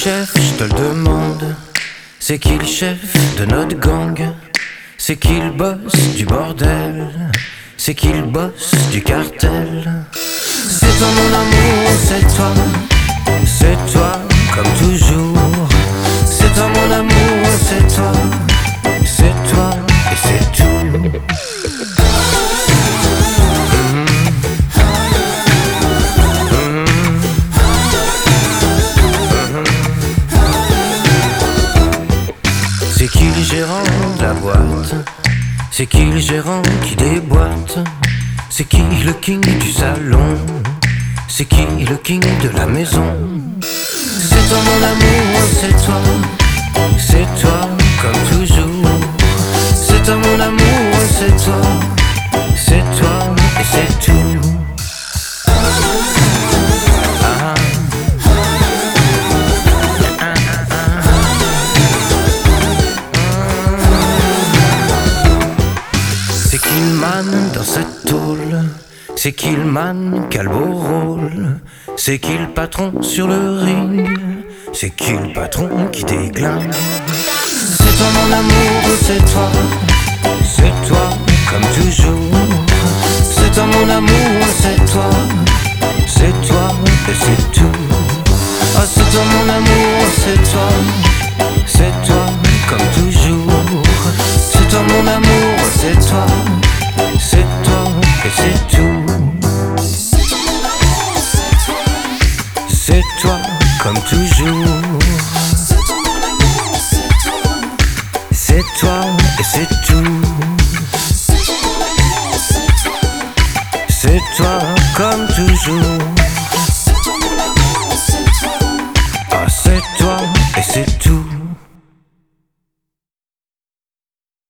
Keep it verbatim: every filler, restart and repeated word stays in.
chef, je te le demande. C'est qui le chef de notre gang? C'est qui le boss du bordel? C'est qui le boss du cartel? C'est toi mon amour, c'est toi. C'est toi comme toujours. C'est toi mon amour, c'est toi. C'est toi et c'est tout. C'est qui le gérant de la boîte? C'est qui le gérant qui déboîte? C'est qui le king du salon? C'est qui le king de la maison? C'est toi mon amour, c'est toi. C'est toi comme toujours. C'est toi mon amour, c'est toi. C'est toi et c'est tout. Ah. C'est qui le man dans cette tôle? C'est qui le man qui a le beau rôle? C'est qui le patron sur le ring? C'est qui le patron qui déglingue? C'est toi mon amour, c'est toi. C'est toi comme toujours. C'est toi mon amour, c'est toi. C'est toi et c'est tout. Oh c'est toi mon amour, c'est toi. C'est toi comme toujours. C'est toi mon amour, c'est toi. C'est toi et c'est tout. C'est toi comme toujours. C'est toi et c'est tout. C'est toi comme toujours.